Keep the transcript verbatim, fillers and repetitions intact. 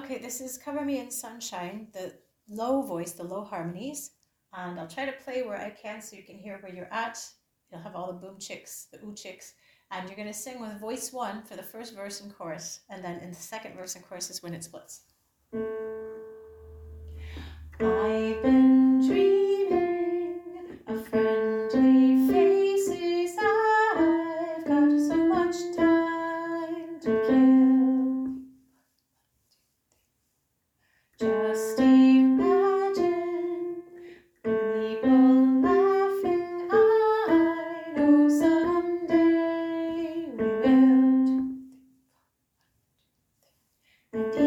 Okay, this is Cover Me in Sunshine, the low voice, the low harmonies. And I'll try to play where I can so you can hear where you're at. You'll have all the boom chicks, the ooh chicks. And you're going to sing with voice one for the first verse and chorus. And then in the second verse and chorus is when it splits. I've been dreaming of friendly faces. I've got so much time to kill. Just imagine people laughing. I know someday we will. And